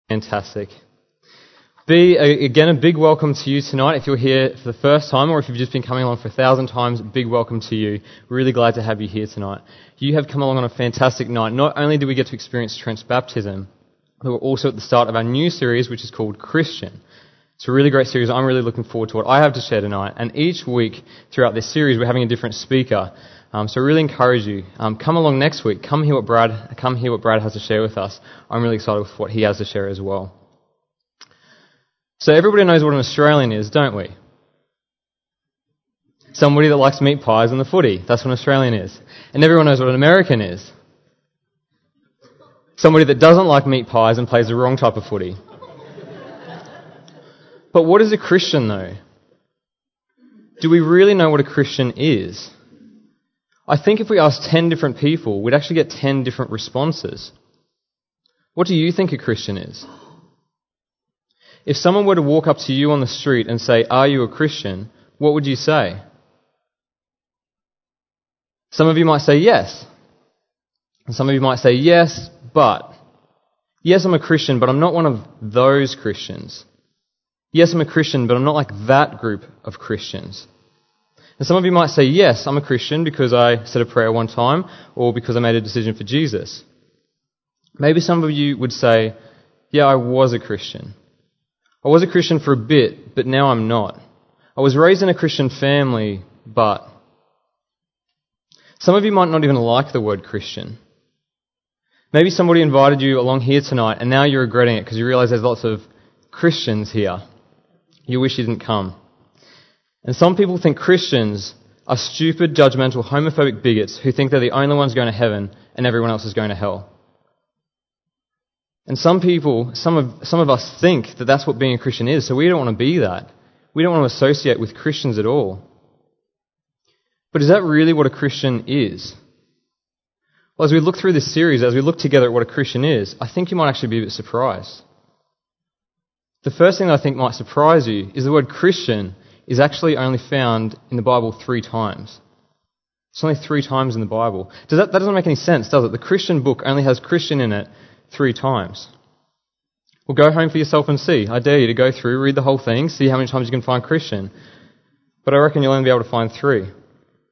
Fantastic. Again, a big welcome to you tonight. If you're here for the first time or if you've just been coming along for 1,000 times, big welcome to you. We're really glad to have you here tonight. You have come along on a fantastic night. Not only do we get to experience Trent's baptism, but we're also at the start of our new series, which is called Christian. It's a really great series. I'm really looking forward to what I have to share tonight. And each week throughout this series, we're having a different speaker. So I really encourage you, come along next week. Come hear what Brad has to share with us. I'm really excited with what he has to share as well. So everybody knows what an Australian is, don't we? Somebody that likes meat pies and the footy. That's what an Australian is. And everyone knows what an American is. Somebody that doesn't like meat pies and plays the wrong type of footy. But what is a Christian, though? Do we really know what a Christian is? I think if we asked 10 different people, we'd actually get 10 different responses. What do you think a Christian is? If someone were to walk up to you on the street and say, "Are you a Christian?" what would you say? Some of you might say yes. And some of you might say yes, but. Yes, I'm a Christian, but I'm not one of those Christians. Yes, I'm a Christian, but I'm not like that group of Christians. And some of you might say, yes, I'm a Christian because I said a prayer one time or because I made a decision for Jesus. Maybe some of you would say, yeah, I was a Christian. I was a Christian for a bit, but now I'm not. I was raised in a Christian family, but... Some of you might not even like the word Christian. Maybe somebody invited you along here tonight and now you're regretting it because you realise there's lots of Christians here. You wish you didn't come. And some people think Christians are stupid, judgmental, homophobic bigots who think they're the only ones going to heaven and everyone else is going to hell. And some of us think that that's what being a Christian is, so we don't want to be that. We don't want to associate with Christians at all. But is that really what a Christian is? Well, as we look through this series, as we look together at what a Christian is, I think you might actually be a bit surprised. The first thing that I think might surprise you is the word Christian is actually only found in the Bible 3 times. It's only 3 times in the Bible. That doesn't make any sense, does it? The Christian book only has Christian in it 3 times. Well, go home for yourself and see. I dare you to go through, read the whole thing, see how many times you can find Christian. But I reckon you'll only be able to find 3. And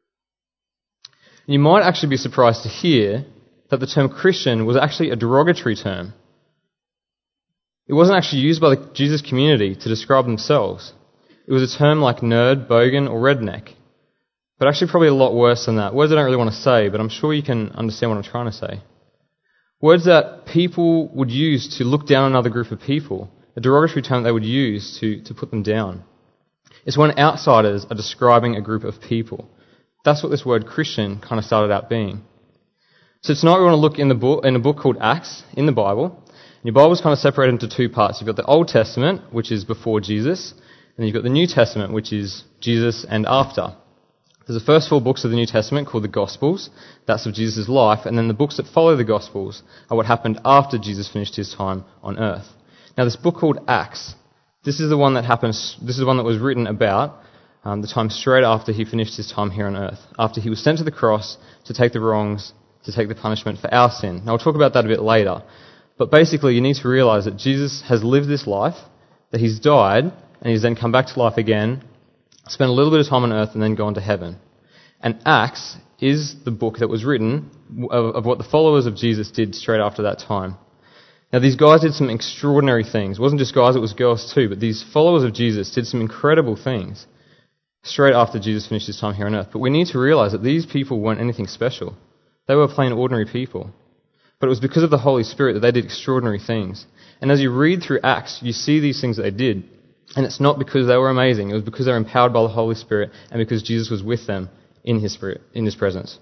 you might actually be surprised to hear that the term Christian was actually a derogatory term. It wasn't actually used by the Jesus community to describe themselves. It was a term like nerd, bogan, or redneck. But actually probably a lot worse than that. Words I don't really want to say, but I'm sure you can understand what I'm trying to say. Words that people would use to look down on another group of people. A derogatory term they would use to put them down. It's when outsiders are describing a group of people. That's what this word Christian kind of started out being. So tonight we want to look in a book called Acts in the Bible. And your Bible's kind of separated into 2 parts. You've got the Old Testament, which is before Jesus, and you've got the New Testament, which is Jesus and after. There's the first 4 books of the New Testament called the Gospels. That's of Jesus' life. And then the books that follow the Gospels are what happened after Jesus finished his time on earth. Now this book called Acts, this is the one that was written about the time straight after he finished his time here on earth. After he was sent to the cross to take the wrongs, to take the punishment for our sin. Now I'll talk about that a bit later. But basically you need to realise that Jesus has lived this life, that he's died, and he's then come back to life again, spent a little bit of time on earth and then gone to heaven. And Acts is the book that was written of what the followers of Jesus did straight after that time. Now these guys did some extraordinary things. It wasn't just guys, it was girls too, but these followers of Jesus did some incredible things straight after Jesus finished his time here on earth. But we need to realise that these people weren't anything special. They were plain ordinary people. But it was because of the Holy Spirit that they did extraordinary things. And as you read through Acts, you see these things that they did. And it's not because they were amazing. It was because they were empowered by the Holy Spirit and because Jesus was with them in his spirit, in his presence.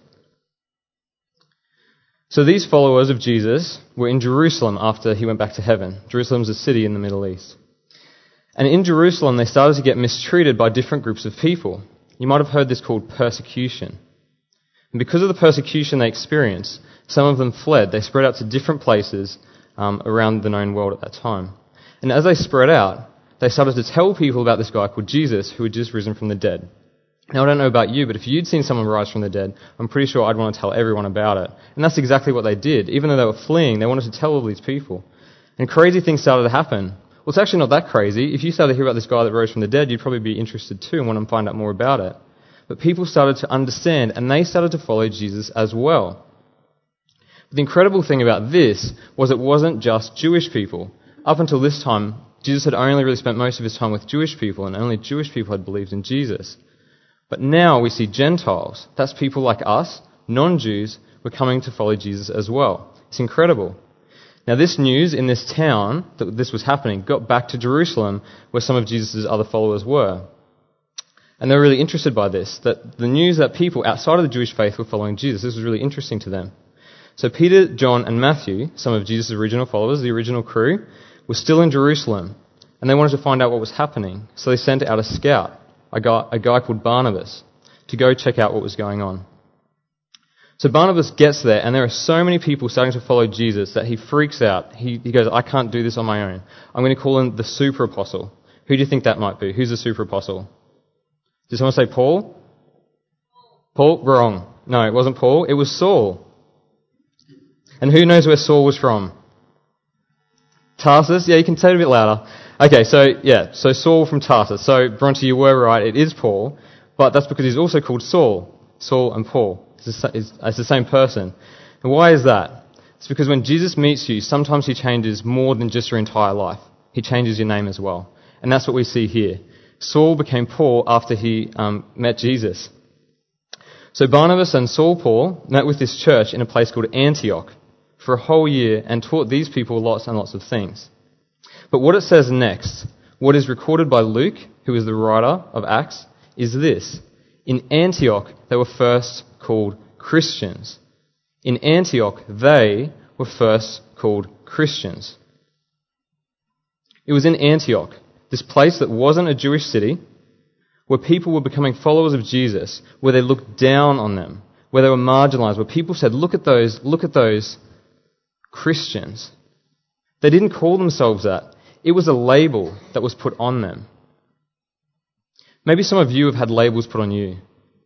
So these followers of Jesus were in Jerusalem after he went back to heaven. Jerusalem's a city in the Middle East. And in Jerusalem, they started to get mistreated by different groups of people. You might have heard this called persecution. And because of the persecution they experienced, some of them fled. They spread out to different places around the known world at that time. And as they spread out, they started to tell people about this guy called Jesus who had just risen from the dead. Now, I don't know about you, but if you'd seen someone rise from the dead, I'm pretty sure I'd want to tell everyone about it. And that's exactly what they did. Even though they were fleeing, they wanted to tell all these people. And crazy things started to happen. Well, it's actually not that crazy. If you started to hear about this guy that rose from the dead, you'd probably be interested too and want to find out more about it. But people started to understand, and they started to follow Jesus as well. But the incredible thing about this was it wasn't just Jewish people. Up until this time, Jesus had only really spent most of his time with Jewish people, and only Jewish people had believed in Jesus. But now we see Gentiles. That's people like us, non-Jews, were coming to follow Jesus as well. It's incredible. Now this news in this town, that this was happening, got back to Jerusalem, where some of Jesus' other followers were. And they were really interested by this, that the news that people outside of the Jewish faith were following Jesus. This was really interesting to them. So Peter, John, and Matthew, some of Jesus' original followers, the original crew, were still in Jerusalem, and they wanted to find out what was happening. So they sent out a scout, a guy called Barnabas, to go check out what was going on. So Barnabas gets there, and there are so many people starting to follow Jesus that he freaks out. He goes, I can't do this on my own. I'm going to call in the super apostle. Who do you think that might be? Who's the super apostle? Did someone say Paul? Paul? Wrong. No, it wasn't Paul. It was Saul. And who knows where Saul was from? Tarsus? Yeah, you can say it a bit louder. Okay, so Saul from Tarsus. So, Bronte, you were right. It is Paul, but that's because he's also called Saul. Saul and Paul. It's the same person. And why is that? It's because when Jesus meets you, sometimes he changes more than just your entire life. He changes your name as well. And that's what we see here. Saul became Paul after he met Jesus. So Barnabas and Saul Paul met with this church in a place called Antioch for a whole year and taught these people lots and lots of things. But what it says next, what is recorded by Luke, who is the writer of Acts, is this. In Antioch, they were first called Christians. In Antioch, they were first called Christians. It was in Antioch, this place that wasn't a Jewish city, where people were becoming followers of Jesus, where they looked down on them, where they were marginalized, where people said, look at those Christians. They didn't call themselves that. It was a label that was put on them. Maybe some of you have had labels put on you.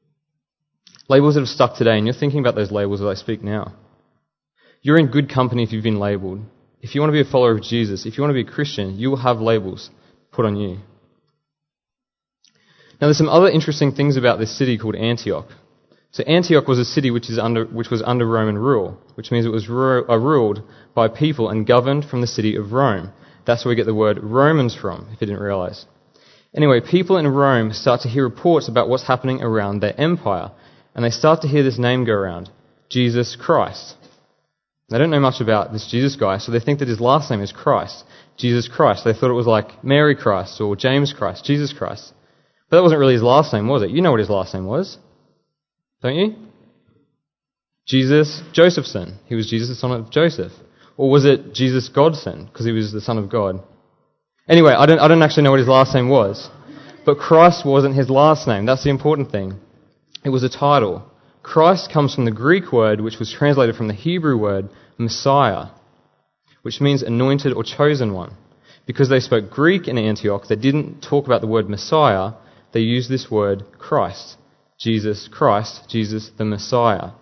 Labels that have stuck today, and you're thinking about those labels as I speak now. You're in good company if you've been labelled. If you want to be a follower of Jesus, if you want to be a Christian, you will have labels put on you. Now there's some other interesting things about this city called Antioch. So Antioch was a city which was under Roman rule, which means it was ruled by people and governed from the city of Rome. That's where we get the word Romans from, if you didn't realise. Anyway, people in Rome start to hear reports about what's happening around their empire, and they start to hear this name go around, Jesus Christ. They don't know much about this Jesus guy, so they think that his last name is Christ. Jesus Christ. They thought it was like Mary Christ or James Christ, Jesus Christ. But that wasn't really his last name, was it? You know what his last name was, don't you? Jesus Josephson. He was Jesus, the son of Joseph. Or was it Jesus Godson, because he was the son of God? Anyway, I don't actually know what his last name was. But Christ wasn't his last name. That's the important thing. It was a title. Christ comes from the Greek word, which was translated from the Hebrew word Messiah, which means anointed or chosen one. Because they spoke Greek in Antioch, they didn't talk about the word Messiah. They used this word Christ. Jesus Christ, Jesus the Messiah.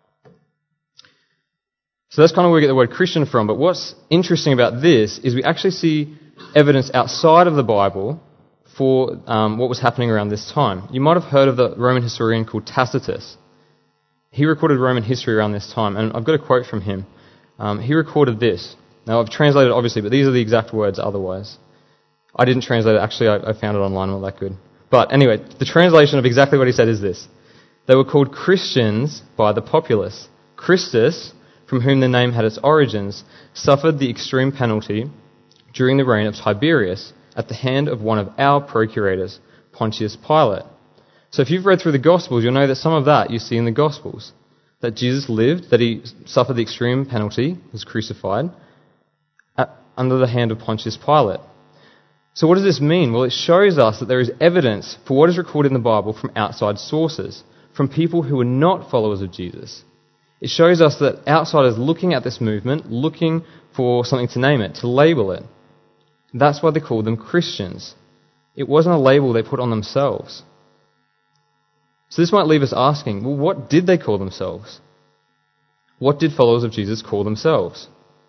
So that's kind of where we get the word Christian from. But what's interesting about this is we actually see evidence outside of the Bible for what was happening around this time. You might have heard of the Roman historian called Tacitus. He recorded Roman history around this time, and I've got a quote from him. He recorded this. Now, I've translated it, obviously, but these are the exact words otherwise. I didn't translate it. Actually, I found it online. Not that good. But anyway, the translation of exactly what he said is this. They were called Christians by the populace. Christus, from whom the name had its origins, suffered the extreme penalty during the reign of Tiberius at the hand of one of our procurators, Pontius Pilate. So if you've read through the Gospels, you'll know that some of that you see in the Gospels. That Jesus lived, that he suffered the extreme penalty, was crucified, under the hand of Pontius Pilate. So what does this mean? Well, it shows us that there is evidence for what is recorded in the Bible from outside sources, from people who are not followers of Jesus. It shows us that outsiders looking at this movement, looking for something to name it, to label it. That's why they called them Christians. It wasn't a label they put on themselves. So this might leave us asking, well, what did they call themselves? What did followers of Jesus call themselves?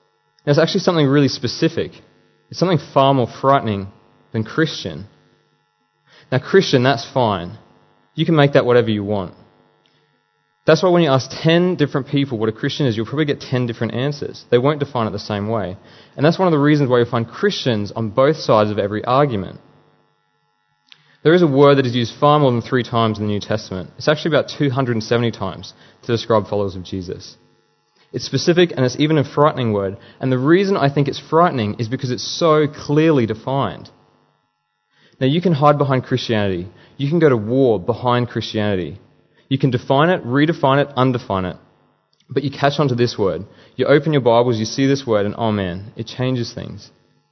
Now, it's actually something really specific. It's something far more frightening than Christian. Now, Christian, that's fine. You can make that whatever you want. That's why when you ask 10 different people what a Christian is, you'll probably get 10 different answers. They won't define it the same way. And that's one of the reasons why you'll find Christians on both sides of every argument. There is a word that is used far more than 3 times in the New Testament. It's actually about 270 times to describe followers of Jesus. It's specific and it's even a frightening word. And the reason I think it's frightening is because it's so clearly defined. Now, you can hide behind Christianity. You can go to war behind Christianity. You can define it, redefine it, undefine it. But you catch on to this word. You open your Bibles, you see this word, and oh man, it changes things.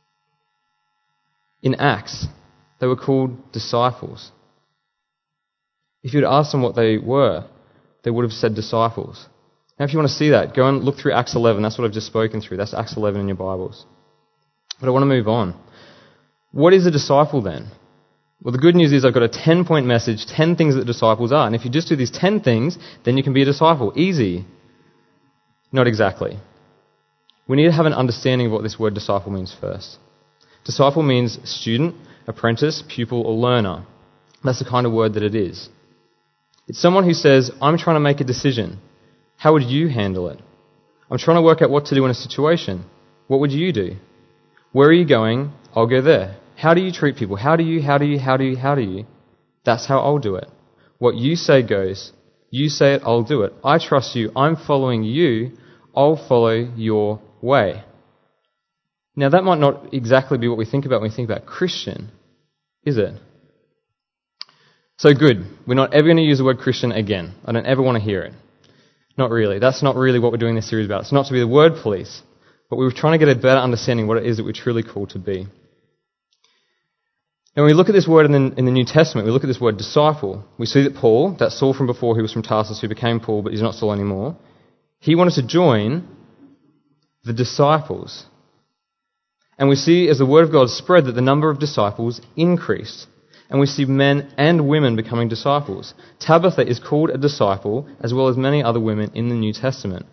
In Acts, they were called disciples. If you'd asked them what they were, they would have said disciples. Now, if you want to see that, go and look through Acts 11. That's what I've just spoken through. That's Acts 11 in your Bibles. But I want to move on. What is a disciple then? Well, the good news is I've got a 10-point message, 10 things that disciples are. And if you just do these 10 things, then you can be a disciple. Easy. Not exactly. We need to have an understanding of what this word disciple means first. Disciple means student, apprentice, pupil, or learner. That's the kind of word that it is. It's someone who says, I'm trying to make a decision. How would you handle it? I'm trying to work out what to do in a situation. What would you do? Where are you going? I'll go there. How do you treat people? How do you? That's how I'll do it. What you say goes. You say it, I'll do it. I trust you. I'm following you. I'll follow your way. Now, that might not exactly be what we think about when we think about Christian, is it? So good. We're not ever going to use the word Christian again. I don't ever want to hear it. Not really. That's not really what we're doing this series about. It's not to be the word police, but we were trying to get a better understanding of what it is that we're truly called to be. And when we look at this word in the New Testament, we look at this word disciple. We see that Paul, that Saul from before who was from Tarsus, who became Paul, but he's not Saul anymore, he wanted to join the disciples. And we see as the word of God spread that the number of disciples increased. And we see men and women becoming disciples. Tabitha is called a disciple, as well as many other women in the New Testament.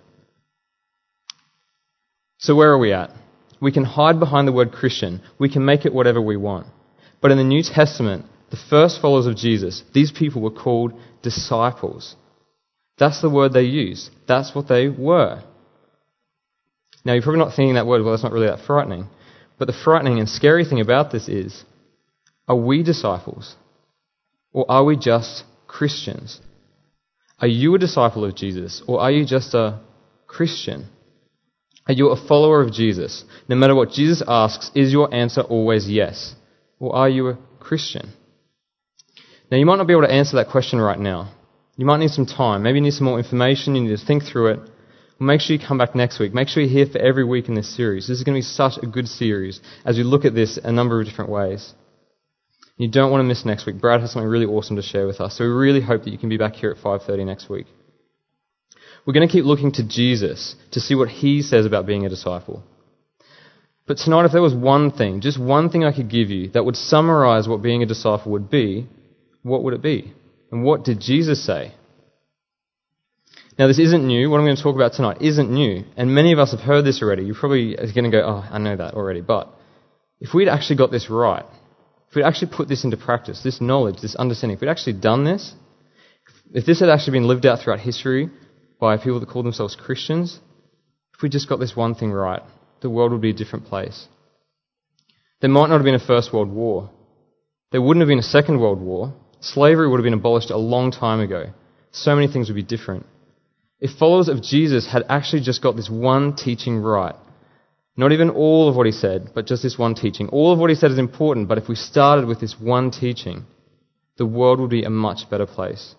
So where are we at? We can hide behind the word Christian. We can make it whatever we want. But in the New Testament, the first followers of Jesus, these people were called disciples. That's the word they used. That's what they were. Now, you're probably not thinking that word, well, that's not really that frightening. But the frightening and scary thing about this is, are we disciples? Or are we just Christians? Are you a disciple of Jesus? Or are you just a Christian? Are you a follower of Jesus? No matter what Jesus asks, is your answer always yes? Or are you a Christian? Now, you might not be able to answer that question right now. You might need some time. Maybe you need some more information. You need to think through it. Well, make sure you come back next week. Make sure you're here for every week in this series. This is going to be such a good series as we look at this a number of different ways. You don't want to miss next week. Brad has something really awesome to share with us. So we really hope that you can be back here at 5:30 next week. We're going to keep looking to Jesus to see what he says about being a disciple. But tonight, if there was one thing, just one thing I could give you that would summarize what being a disciple would be, what would it be? And what did Jesus say? Now, this isn't new. What I'm going to talk about tonight isn't new. And many of us have heard this already. You're probably going to go, oh, I know that already. But if we'd actually got this right, if we'd actually put this into practice, this knowledge, this understanding, if we'd actually done this, if this had actually been lived out throughout history by people that call themselves Christians, if we just got this one thing right, the world would be a different place. There might not have been a First World War. There wouldn't have been a Second World War. Slavery would have been abolished a long time ago. So many things would be different. If followers of Jesus had actually just got this one teaching right, not even all of what he said, but just this one teaching. All of what he said is important, but if we started with this one teaching, the world would be a much better place.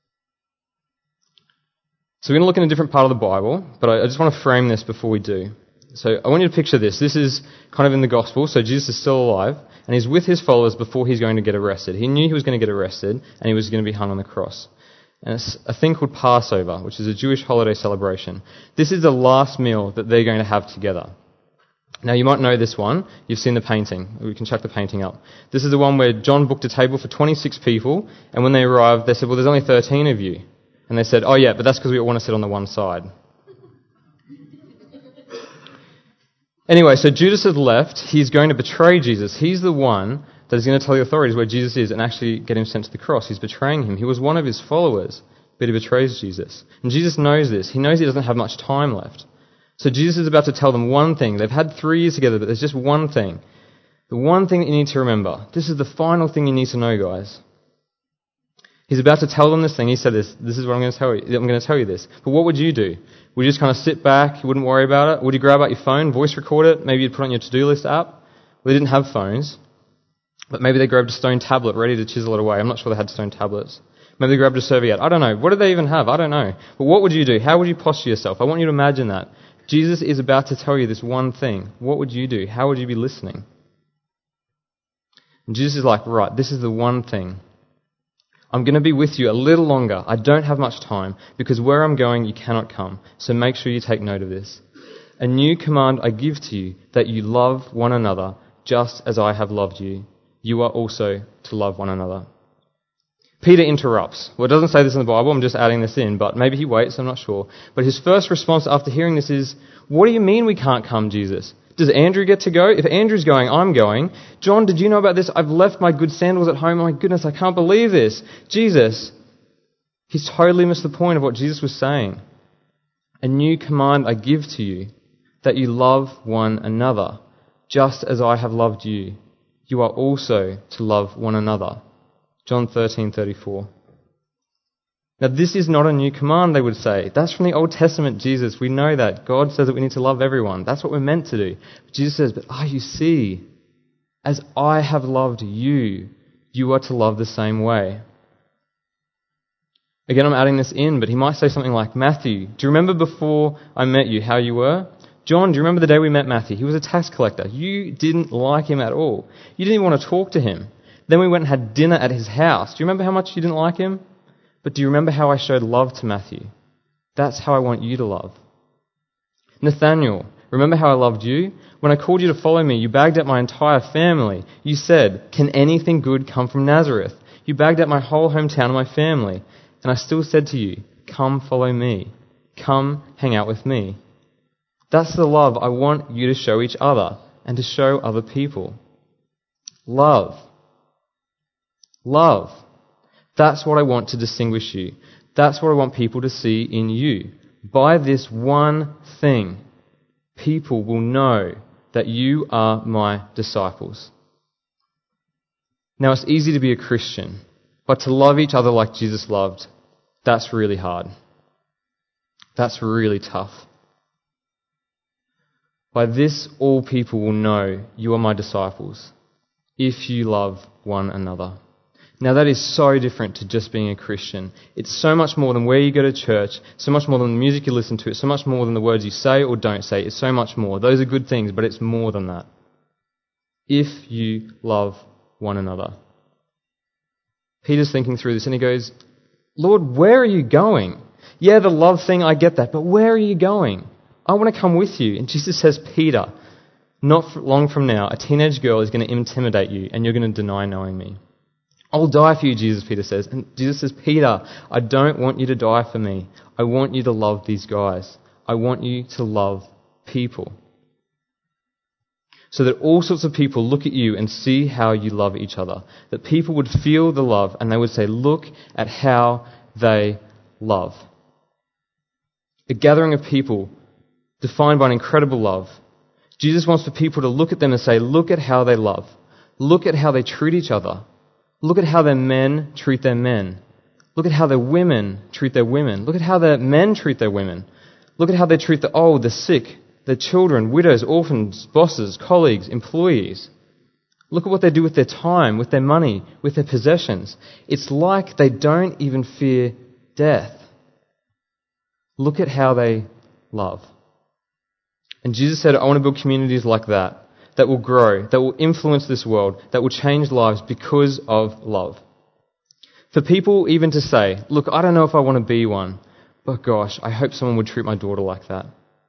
So we're going to look in a different part of the Bible, but I just want to frame this before we do. So I want you to picture this. This is kind of in the Gospel, so Jesus is still alive, and he's with his followers before he's going to get arrested. He knew he was going to get arrested, and he was going to be hung on the cross. And it's a thing called Passover, which is a Jewish holiday celebration. This is the last meal that they're going to have together. Now, you might know this one. You've seen the painting. We can chuck the painting up. This is the one where John booked a table for 26 people, and when they arrived, they said, well, there's only 13 of you. And they said, oh yeah, but that's because we all want to sit on the one side. Anyway, so Judas has left. He's going to betray Jesus. He's the one that is going to tell the authorities where Jesus is and actually get him sent to the cross. He's betraying him. He was one of his followers, but he betrays Jesus. And Jesus knows this. He knows he doesn't have much time left. So Jesus is about to tell them one thing. They've had 3 years together, but there's just one thing. The one thing that you need to remember. This is the final thing you need to know, guys. He's about to tell them this thing. He said this is what I'm going to tell you. I'm going to tell you this. But what would you do? Would you just kind of sit back? You wouldn't worry about it? Would you grab out your phone, voice record it? Maybe you'd put it on your to-do list app? Well, they didn't have phones. But maybe they grabbed a stone tablet ready to chisel it away. I'm not sure they had stone tablets. Maybe they grabbed a serviette. I don't know. What did they even have? I don't know. But what would you do? How would you posture yourself? I want you to imagine that. Jesus is about to tell you this one thing. What would you do? How would you be listening? And Jesus is like, right, this is the one thing. I'm going to be with you a little longer. I don't have much time because where I'm going, you cannot come. So make sure you take note of this. A new command I give to you, that you love one another just as I have loved you. You are also to love one another. Peter interrupts. Well, it doesn't say this in the Bible. I'm just adding this in, but maybe he waits. I'm not sure. But his first response after hearing this is, what do you mean we can't come, Jesus? Does Andrew get to go? If Andrew's going, I'm going. John, did you know about this? I've left my good sandals at home. Oh my goodness, I can't believe this. Jesus, he's totally missed the point of what Jesus was saying. A new command I give to you, that you love one another, just as I have loved you. You are also to love one another. John 13:34. Now this is not a new command, they would say. That's from the Old Testament, Jesus. We know that. God says that we need to love everyone. That's what we're meant to do. But Jesus says, but you see, as I have loved you, you are to love the same way. Again, I'm adding this in, but he might say something like, Matthew, do you remember before I met you how you were? John, do you remember the day we met Matthew? He was a tax collector. You didn't like him at all. You didn't even want to talk to him. Then we went and had dinner at his house. Do you remember how much you didn't like him? But do you remember how I showed love to Matthew? That's how I want you to love. Nathaniel, remember how I loved you? When I called you to follow me, you bagged up my entire family. You said, can anything good come from Nazareth? You bagged up my whole hometown and my family. And I still said to you, come follow me. Come hang out with me. That's the love I want you to show each other and to show other people. Love. Love. That's what I want to distinguish you. That's what I want people to see in you. By this one thing, people will know that you are my disciples. Now, it's easy to be a Christian, but to love each other like Jesus loved, that's really hard. That's really tough. By this, all people will know you are my disciples, if you love one another. Now that is so different to just being a Christian. It's so much more than where you go to church, so much more than the music you listen to, it's so much more than the words you say or don't say. It's so much more. Those are good things, but it's more than that. If you love one another. Peter's thinking through this and he goes, Lord, where are you going? Yeah, the love thing, I get that, but where are you going? I want to come with you. And Jesus says, Peter, not long from now, a teenage girl is going to intimidate you and you're going to deny knowing me. I'll die for you, Jesus, Peter says. And Jesus says, Peter, I don't want you to die for me. I want you to love these guys. I want you to love people. So that all sorts of people look at you and see how you love each other. That people would feel the love and they would say, look at how they love. A gathering of people defined by an incredible love. Jesus wants for people to look at them and say, look at how they love. Look at how they treat each other. Look at how their men treat their men. Look at how their women treat their women. Look at how their men treat their women. Look at how they treat the old, the sick, their children, widows, orphans, bosses, colleagues, employees. Look at what they do with their time, with their money, with their possessions. It's like they don't even fear death. Look at how they love. And Jesus said, I want to build communities like that will grow, that will influence this world, that will change lives because of love. For people even to say, look, I don't know if I want to be one, but gosh, I hope someone would treat my daughter like that.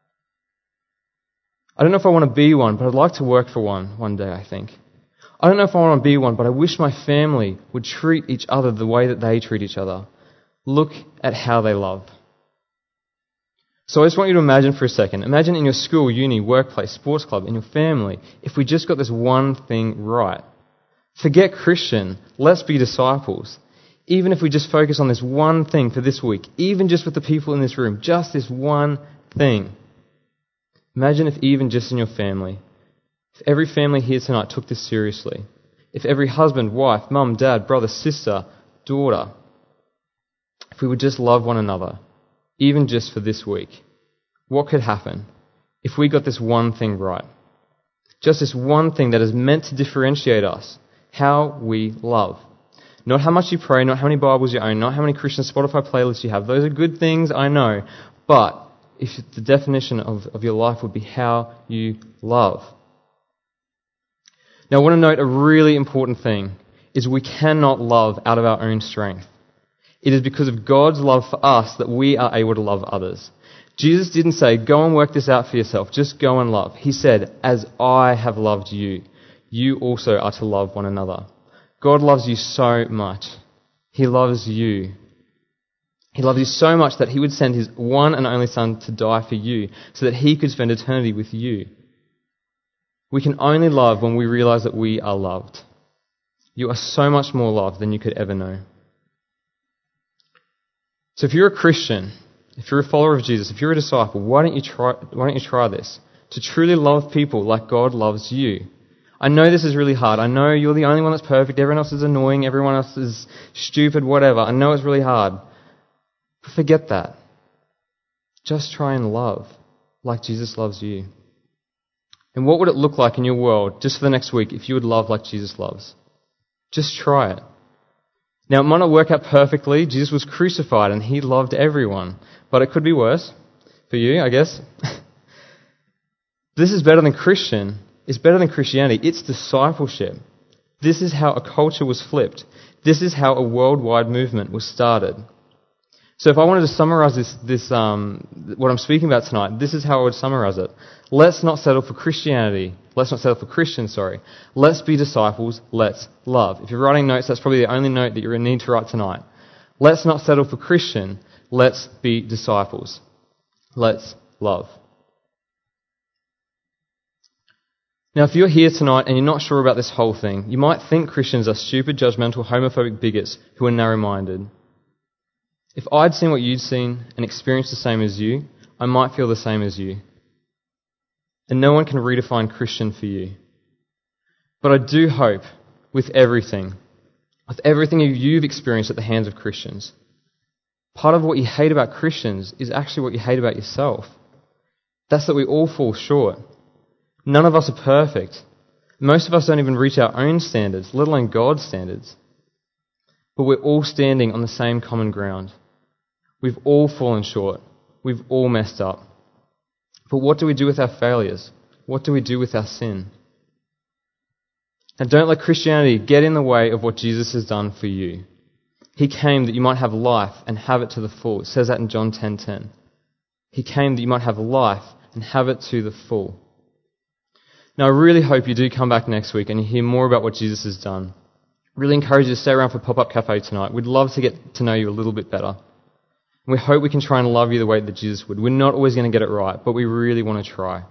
I don't know if I want to be one, but I'd like to work for one day, I think. I don't know if I want to be one, but I wish my family would treat each other the way that they treat each other. Look at how they love. So I just want you to imagine for a second. Imagine in your school, uni, workplace, sports club, in your family, if we just got this one thing right. Forget Christian. Let's be disciples. Even if we just focus on this one thing for this week, even just with the people in this room, just this one thing. Imagine if even just in your family, if every family here tonight took this seriously, if every husband, wife, mum, dad, brother, sister, daughter, if we would just love one another, even just for this week, what could happen if we got this one thing right? Just this one thing that is meant to differentiate us, how we love. Not how much you pray, not how many Bibles you own, not how many Christian Spotify playlists you have. Those are good things, I know. But if the definition of your life would be how you love. Now I want to note a really important thing is we cannot love out of our own strength. It is because of God's love for us that we are able to love others. Jesus didn't say, go and work this out for yourself, just go and love. He said, as I have loved you, you also are to love one another. God loves you so much. He loves you. He loves you so much that he would send his one and only Son to die for you so that he could spend eternity with you. We can only love when we realize that we are loved. You are so much more loved than you could ever know. So if you're a Christian, if you're a follower of Jesus, if you're a disciple, why don't you try this? To truly love people like God loves you. I know this is really hard. I know you're the only one that's perfect. Everyone else is annoying. Everyone else is stupid, whatever. I know it's really hard. But forget that. Just try and love like Jesus loves you. And what would it look like in your world just for the next week if you would love like Jesus loves? Just try it. Now, it might not work out perfectly. Jesus was crucified and he loved everyone. But it could be worse for you, I guess. This is better than Christian. It's better than Christianity. It's discipleship. This is how a culture was flipped. This is how a worldwide movement was started. So if I wanted to summarize what I'm speaking about tonight, this is how I would summarize it. Let's not settle for Christianity. Let's not settle for Christians, sorry. Let's be disciples. Let's love. If you're writing notes, that's probably the only note that you're going to need to write tonight. Let's not settle for Christian. Let's be disciples. Let's love. Now, if you're here tonight and you're not sure about this whole thing, you might think Christians are stupid, judgmental, homophobic bigots who are narrow-minded. If I'd seen what you'd seen and experienced the same as you, I might feel the same as you. And no one can redefine Christian for you. But I do hope, with everything you've experienced at the hands of Christians, part of what you hate about Christians is actually what you hate about yourself. That's that we all fall short. None of us are perfect. Most of us don't even reach our own standards, let alone God's standards. But we're all standing on the same common ground. We've all fallen short. We've all messed up. But what do we do with our failures? What do we do with our sin? And don't let Christianity get in the way of what Jesus has done for you. He came that you might have life and have it to the full. It says that in John 10:10. He came that you might have life and have it to the full. Now, I really hope you do come back next week and you hear more about what Jesus has done. Really encourage you to stay around for Pop-Up Cafe tonight. We'd love to get to know you a little bit better. And we hope we can try and love you the way that Jesus would. We're not always going to get it right, but we really want to try.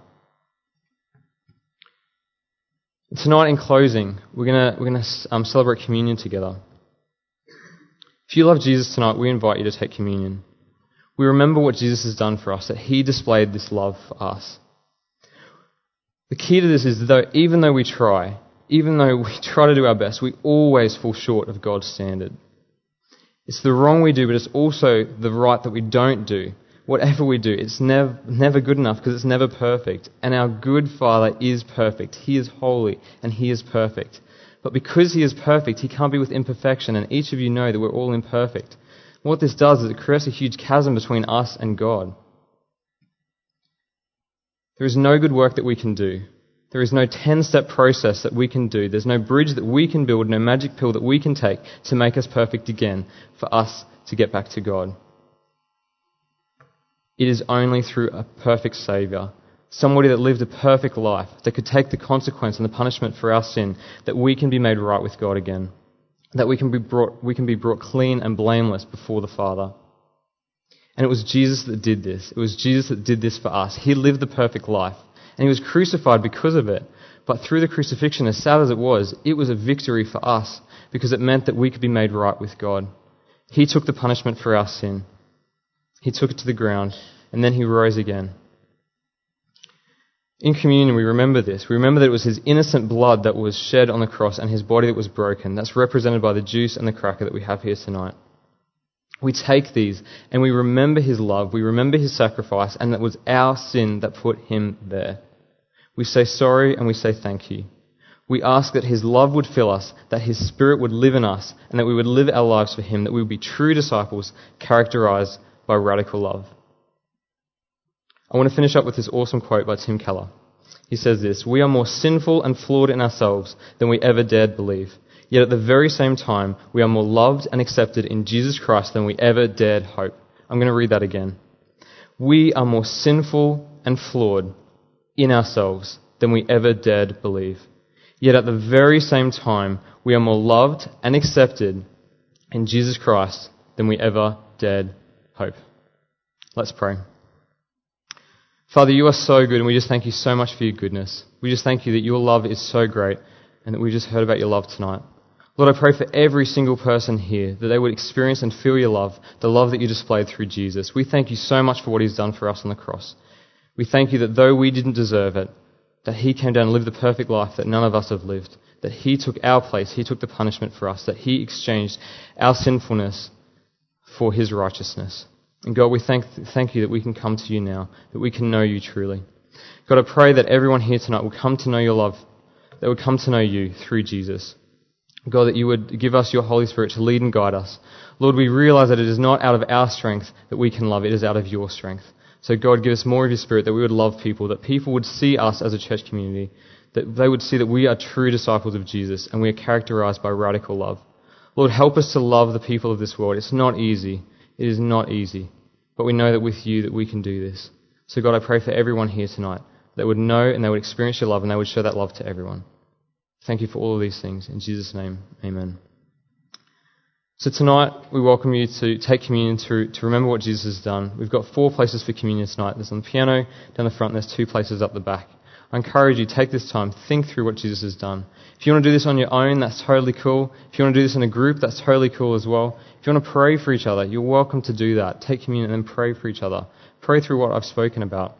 Tonight, in closing, we're going to celebrate communion together. If you love Jesus tonight, we invite you to take communion. We remember what Jesus has done for us, that he displayed this love for us. The key to this is that even though we try to do our best, we always fall short of God's standard. It's the wrong we do, but it's also the right that we don't do. Whatever we do, it's never good enough because it's never perfect. And our good Father is perfect. He is holy and he is perfect. But because he is perfect, he can't be with imperfection, and each of you know that we're all imperfect. What this does is it creates a huge chasm between us and God. There is no good work that we can do. There is no 10-step process that we can do. There's no bridge that we can build, no magic pill that we can take to make us perfect again for us to get back to God. It is only through a perfect Saviour, somebody that lived a perfect life, that could take the consequence and the punishment for our sin, that we can be made right with God again, that we can be brought clean and blameless before the Father. And it was Jesus that did this. It was Jesus that did this for us. He lived the perfect life. And he was crucified because of it. But through the crucifixion, as sad as it was a victory for us because it meant that we could be made right with God. He took the punishment for our sin. He took it to the ground, and then he rose again. In communion, we remember this. We remember that it was his innocent blood that was shed on the cross and his body that was broken. That's represented by the juice and the cracker that we have here tonight. We take these and we remember his love, we remember his sacrifice, and that was our sin that put him there. We say sorry and we say thank you. We ask that his love would fill us, that his spirit would live in us, and that we would live our lives for him, that we would be true disciples characterized by radical love. I want to finish up with this awesome quote by Tim Keller. He says this: "We are more sinful and flawed in ourselves than we ever dared believe. Yet at the very same time, we are more loved and accepted in Jesus Christ than we ever dared hope." I'm going to read that again. We are more sinful and flawed in ourselves than we ever dared believe. Yet at the very same time, we are more loved and accepted in Jesus Christ than we ever dared hope. Let's pray. Father, you are so good, and we just thank you so much for your goodness. We just thank you that your love is so great, and that we just heard about your love tonight. Lord, I pray for every single person here that they would experience and feel your love, the love that you displayed through Jesus. We thank you so much for what he's done for us on the cross. We thank you that though we didn't deserve it, that he came down and lived the perfect life that none of us have lived, that he took our place, he took the punishment for us, that he exchanged our sinfulness for his righteousness. And God, we thank you that we can come to you now, that we can know you truly. God, I pray that everyone here tonight will come to know your love, that will come to know you through Jesus. God, that you would give us your Holy Spirit to lead and guide us. Lord, we realize that it is not out of our strength that we can love, it is out of your strength. So God, give us more of your Spirit, that we would love people, that people would see us as a church community, that they would see that we are true disciples of Jesus and we are characterized by radical love. Lord, help us to love the people of this world. It's not easy. It is not easy. But we know that with you that we can do this. So God, I pray for everyone here tonight that would know and they would experience your love and they would show that love to everyone. Thank you for all of these things. In Jesus' name, amen. So tonight, we welcome you to take communion to remember what Jesus has done. We've got 4 places for communion tonight. There's on the piano, down the front, and there's 2 places up the back. I encourage you, take this time, think through what Jesus has done. If you want to do this on your own, that's totally cool. If you want to do this in a group, that's totally cool as well. If you want to pray for each other, you're welcome to do that. Take communion and then pray for each other. Pray through what I've spoken about.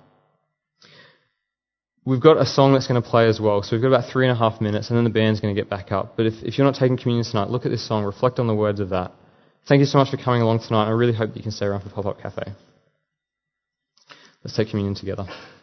We've got a song that's going to play as well, so we've got about 3.5 minutes, and then the band's going to get back up. But if you're not taking communion tonight, look at this song, reflect on the words of that. Thank you so much for coming along tonight. I really hope that you can stay around for Pop-Up Cafe. Let's take communion together.